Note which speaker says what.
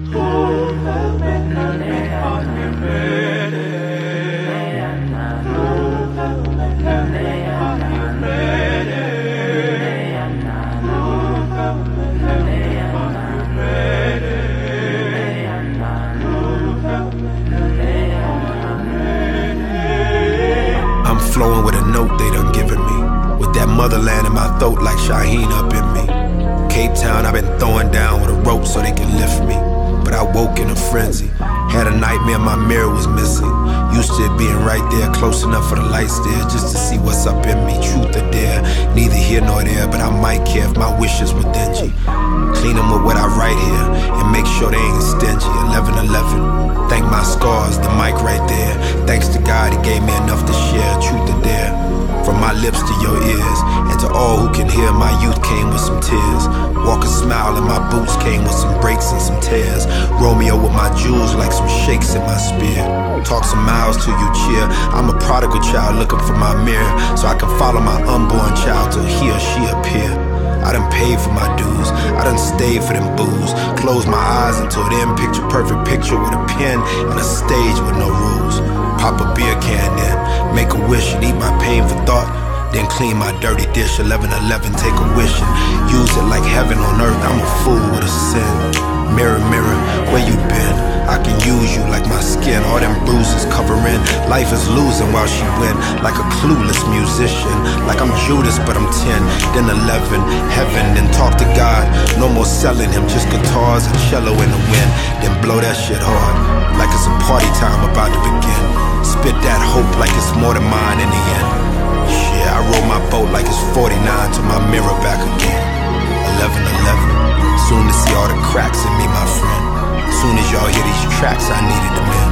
Speaker 1: I'm flowing with a note they done given me, with that motherland in my throat like Shaheen up in me. Cape Town, I've been throwing down with a rope so they can lift me, but I woke in a frenzy. Had a nightmare my mirror was missing. Used to it being right there, close enough for the lights there, just to see what's up in me. Truth or dare, neither here nor there, but I might care if my wishes were dingy. Clean them with what I write here, and make sure they ain't stingy. 11-11, thank my scars, the mic right there. Thanks to God, he gave me enough to share. Truth or dare, from my lips to your ears, and to all who can hear, my youth came with some tears. Walk a smile and my boots came with some breaks and some tears. Romeo with my jewels like some shakes in my spear. Talk some miles till you cheer. I'm a prodigal child looking for my mirror, so I can follow my unborn child till he or she appear. I done paid for my dues, I done stayed for them booze. Close my eyes until then, picture perfect picture with a pen and a stage with no rules. Pop a beer can then, make a wish and eat my pain for thought. Then clean my dirty dish, 11-11, take a wish and use it like heaven on earth. I'm a fool with a sin. Mirror, mirror, where you been? I can use you like my skin, all them bruises covering. Life is losing while she win, like a clueless musician. Like I'm Judas but I'm 10, then 11, heaven, then talk to God. No more selling him, just guitars and cello in the wind. Then blow that shit hard, like it's a party time about to begin. Spit that hope like it's more than mine in the end. Yeah, I roll my boat like it's 49 to my mirror back again. 11-11, soon to see all the cracks in me, my friend. Soon as y'all hear these tracks, I needed to mend.